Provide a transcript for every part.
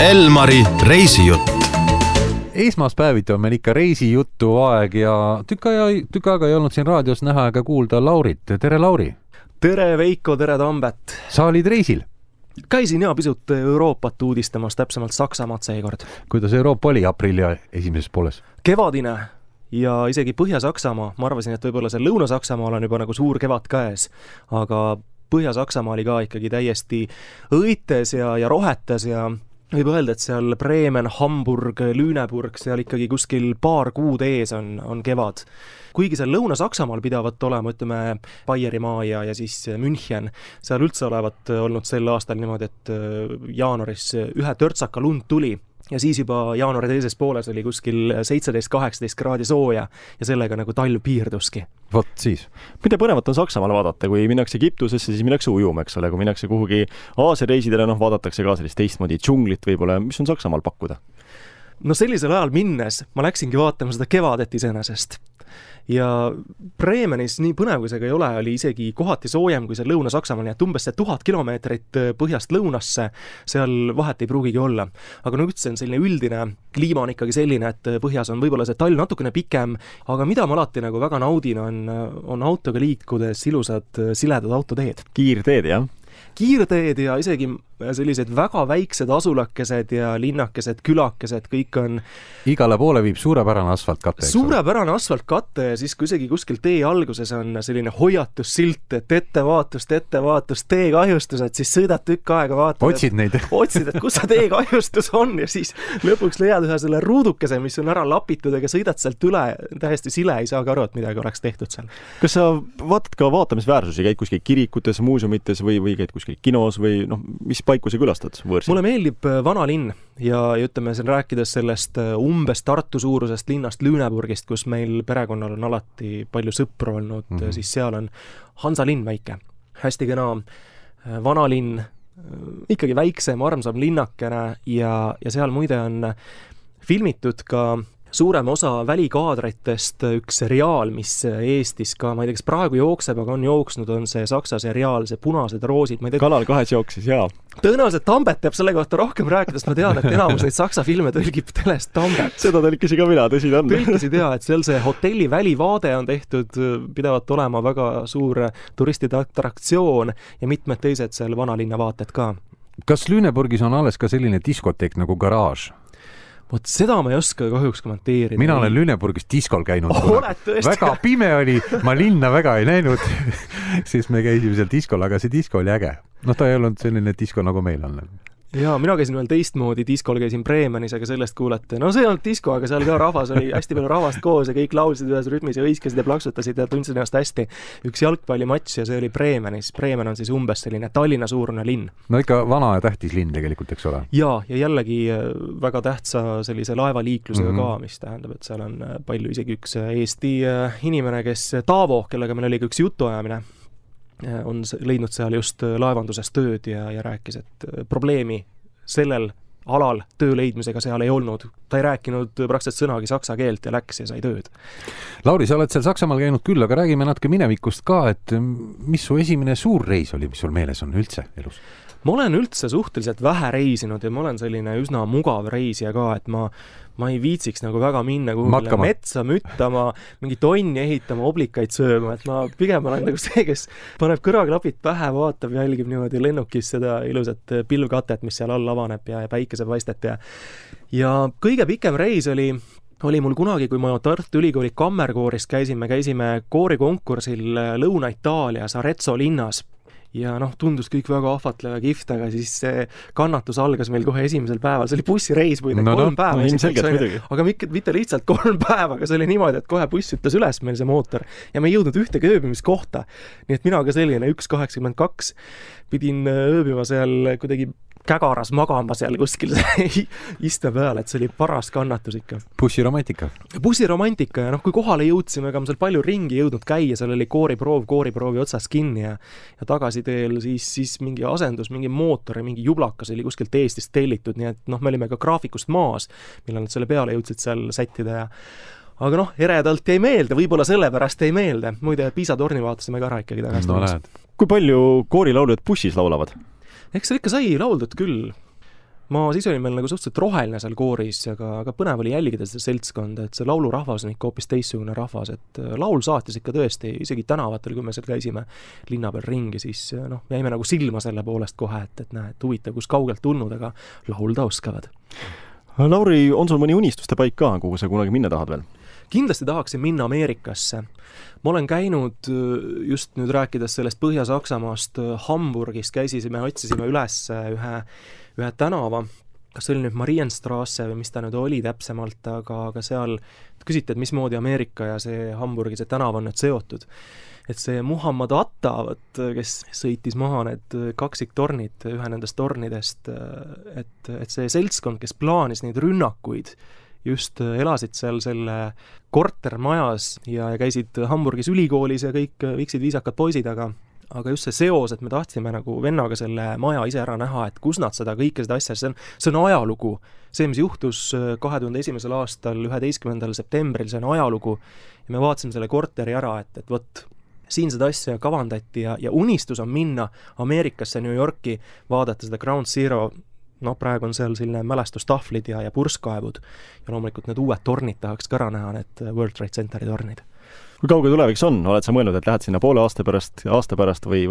Elmari reisijutt. Esmaspäeviti on meil ikka reisijuttu aeg ja tükk aega ei olnud siin raadios näha ega kuulda Laurit. Tere, Lauri! Tere, Veiko, tere, Tambet! Sa olid reisil? Käisin pisut Euroopat uudistamas, täpsemalt Saksamaad seekord. Kuidas Euroopa oli aprilli esimeses pooles? Kevadine ja isegi Põhja-Saksamaa. Ma arvasin, et võib-olla see Lõuna-Saksamaal on juba nagu suur kevad käes, aga Põhja-Saksamaa oli ka ikkagi täiesti õites ja rohetes ja võib öelda, et seal Bremen, Hamburg, Lüneburg, seal ikkagi kuskil paar kuud ees on kevad. Kuigi seal Lõuna-Saksamaal pidavat olema, ütleme, Baierimaa ja siis München, seal üldse olevat olnud sel aastal niimoodi, et jaanuaris ühe törtsaka lund tuli ja siis juba jaanuari teises pooles oli kuskil 17-18 kraadi sooja ja sellega nagu talv piirduski. Vot siis. Mida põnevat on Saksamaal vaadata, kui minnakse Egiptusesse, siis minnakse ujuma, eks ole, kui minnakse kuhugi Aasia reisidele, vaadatakse ka sellist teistmoodi džunglit võib-olla, mis on Saksamaal pakkuda? No sellisel ajal minnes ma läksingi vaatama seda kevadet iseenesest. Ja Bremenis nii põnev kui see ei ole, oli isegi kohati soojem kui see Lõuna-Saksamaal, nii et umbes see 1000 kilomeetrit põhjast lõunasse, seal vahet ei pruugigi olla. Aga nüüd see on selline üldine kliima on ikkagi selline, et põhjas on võib-olla see talv natukene pikem, aga mida ma alati nagu väga naudin, on autoga liikudes ilusad siledad autoteed. Kiirteed, jah? Kiirteed ja isegi sellised väga väiksed asulakesed ja linnakesed, külakesed, kõik on... Igale poole viib suurepärane asfaltkatte. Suurepärane asfaltkatte ja siis kui isegi kuskil tee alguses on selline hoiatussilt, et ettevaatust, teekahjustused, siis sõidad tükk aega vaatad. Otsid neid. Otsid, et kus see teekahjustus on ja siis lõpuks leiad ühe selle ruudukese, mis on ära lapitud, ega sõidad sealt üle, täiesti sile, ei saagi aru, et midagi oleks tehtud seal. Kas sa vaatad ka vaatamisväärsusi, käid kuskil kirikutes, muuseumites või käid kuskil kinos või mis paiku sa külastad võõrsil? Mulle meeldib vana linn ja ütleme siin rääkides sellest umbes Tartu suurusest linnast Lüneburgist, kus meil perekonnal on alati palju sõpru olnud, siis seal on Hansalinn väike. Hästi kena vana linn, ikkagi väiksem, armsam linnakene ja seal muide on filmitud ka suurem osa välikaadritest üks seriaal, mis Eestis ka, ma ei tea, kas praegu jookseb, aga on jooksnud, on see saksa seriaal, see Punased roosid. Kanal 2 jooksis, jaa. Tõenäoliselt Tambet teab selle kohta rohkem rääkida, sest ma tean, et enamus neid saksa filme tõlgib telest Tambet. Seda tõlkisi ka mina, tõsi on. Tõlkisi tea, et seal see hotelli välivaade on tehtud, pidavat olema väga suur turistide atraktsioon ja mitmed teised seal vanalinna vaated ka. Kas Lüneburgis on alles ka selline diskoteek nagu Garage? Vot seda ma ei oska kahjuks kommenteerida. Mina olen Lüneburgis diskol käinud. Väga pime oli, ma linna väga ei näinud, siis me käisime seal diskol, aga see disko oli äge. Ta ei olnud selline disko nagu meil on. Jaa, mina käisin veel teistmoodi diskol, käisin Bremenis, aga sellest kuulete. No see on disko, aga seal ka rahvas oli hästi palju rahvast koos ja kõik laulsid ühes rütmis ja hõiskasid ja plaksutasid ja tundsid ennast hästi. Üks jalgpallimatš ja see oli Bremenis. Bremen on siis umbes selline Tallinna suurune linn. No ikka vana ja tähtis linn tegelikult, eks ole? Jaa, ja jällegi väga tähtsa sellise laevaliiklusega ka, mis tähendab, et seal on palju isegi üks Eesti inimene, kes Taavo, kellega meil oli üks jutuajamine, on leidnud seal just laevanduses tööd ja rääkis, et probleemi sellel alal töö leidmisega seal ei olnud. Ta ei rääkinud praktiliselt sõnagi saksa keelt ja läks ja sai tööd. Lauri, sa oled seal Saksamaal käinud küll, aga räägime natuke minevikust ka, et mis su esimene suur reis oli, mis sul meeles on üldse elus? Ma olen üldse suhteliselt vähe reisinud ja ma olen selline üsna mugav reisija ka, et ma ei viitsiks nagu väga minna kuhugile metsa müttama, mingi tonni ehitama, oblikaid sööma, et ma pigem olen nagu see, kes paneb kõrvaklapid pähe, vaatab, jälgib niimoodi lennukis seda ilusat pilvkatet, mis seal all avaneb ja päikesepaistet ja kõige pikem reis oli mul kunagi, kui ma Tartu Ülikooli kammerkoorist käisime koorikonkursil Lõuna-Itaalias Arezzo linnas. Ja tundus kõik väga ahvatlev ja kihvt, aga siis see kannatus algas meil kohe esimesel päeval. See oli bussireis muide, 3 päeva. Aga mitte lihtsalt 3 päeva, aga see oli niimoodi, et kohe buss ütles üles meil see mootor ja me ei jõudnud ühtegi ööbimiskohta. Nii et mina ka selline 1,82 pidin ööbima seal kuidagi kägaras magama seal kuskil iste peal, et see oli paras kannatus ikka. Bussiromantika ja kui kohale jõudsime, ega ma seal palju ringi jõudnud käia, seal oli kooriproovi otsas kinni ja tagasiteel siis mingi asendus, mingi mootor ja mingi jublakas oli kuskilt Eestist tellitud, nii et me olime ka graafikust maas, millal nad selle peale jõudsid seal sättida ja aga eredalt jäi meelde, võib-olla sellepärast jäi meelde. Muide, Piisa torni vaatasime ka ära ikkagi tagasi. Kui palju koorilauljad bussis laulavad? Eks seal ikka sai lauldud küll. ma siis olin meil nagu suhteliselt roheline seal kooris, aga põnev oli jälgida seda seltskonda, et see laulurahvas on ikka hoopis teistsugune rahvas, et laul saatis ikka tõesti, isegi tänavatel, kui me seal käisime linna peal ringi, siis jäime nagu silma selle poolest kohe, et näe, et huvitav, kus kaugelt tulnud, aga laulda oskavad. Lauri, on sul mõni unistuste paik ka, kuhu sa kunagi minna tahad veel? Kindlasti tahaksin minna Ameerikasse. Ma olen käinud, just nüüd rääkides sellest Põhja-Saksamaast, Hamburgis käisime, otsisime üles ühe tänava, kas see oli nüüd Marienstrasse või mis ta nüüd oli täpsemalt, aga seal küsiti, et mismoodi Ameerika ja see Hamburgi, see tänav on nüüd seotud. Et see Muhammad Atta, kes sõitis maha need kaksiktornid, ühe nendest tornidest, et see seltskond, kes plaanis neid rünnakuid, just elasid seal selle kortermajas ja käisid Hamburgis ülikoolis ja kõik viksid viisakad poisid, aga just see seos, et me tahtsime nagu vennaga selle maja ise ära näha, et kus nad seda kõike seda asja, see on ajalugu. See, mis juhtus 2001. aastal 11. septembril, see on ajalugu ja me vaatasime selle korteri ära, et vot, siin seda asja kavandati ja unistus on minna Ameerikasse, New Yorki, vaadata seda Ground Zero. Praegu on seal selline mälestustahvlid ja purskkaevud ja loomulikult need uued tornid tahaks ka ära näha, need World Trade Centeri tornid. Kui kauge tuleviks on? Oled sa mõelnud, et lähed sinna poole aasta pärast või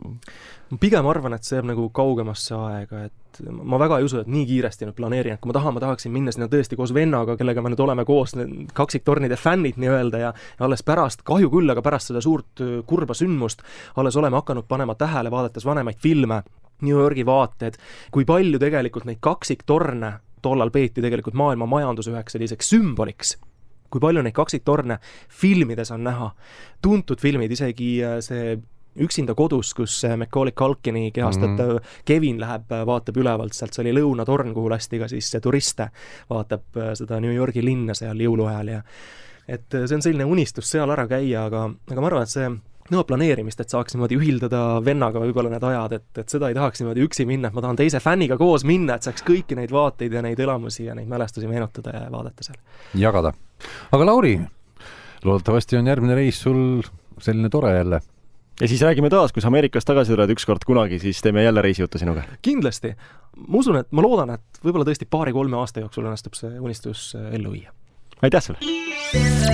Pigem arvan, et see jääb nagu kaugemasse aega, et ma väga ei usu, et nii kiiresti nüüd planeerin, et kui ma tahaksin minna sinna tõesti koos vennaga, kellega me nüüd oleme koos kaksiktornide fännid nii-öelda ja alles pärast, kahju küll, aga pärast seda suurt kurba sündmust alles oleme hakanud panema tähele, vaadates vanemaid filme, New Yorgi vaated, kui palju tegelikult neid kaksiktorne tollal peeti tegelikult maailma majanduse üheks selliseks sümboliks, kui palju neid kaksiktorne filmides on näha, tuntud filmid, isegi see Üksinda kodus, kus Macaulay Culkini kehastatav Kevin vaatab ülevalt, sealt see oli lõunatorn, kuhu lasti ka siis turiste, vaatab seda New Yorgi linna seal jõuluajal ja et see on selline unistus seal ära käia, aga ma arvan, et see nõuab planeerimist, et saaks niimoodi ühildada vennaga võib-olla need ajad, et seda ei tahaks niimoodi üksi minna, et ma tahan teise fänniga koos minna, et saaks kõiki neid vaateid ja neid elamusi ja neid mälestusi meenutada ja vaadata seal. Jagada. Aga Lauri, loodetavasti on järgmine reis sul selline tore jälle. Ja siis räägime taas, kui sa Ameerikast tagasi tuled ükskord kunagi, siis teeme jälle reisijuttu sinuga. Kindlasti. Ma usun, et ma loodan, et võib-olla tõesti 2-3 aasta jooksul õnnestub see unistus ellu viia. Aitäh sulle!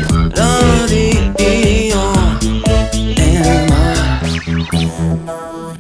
Radio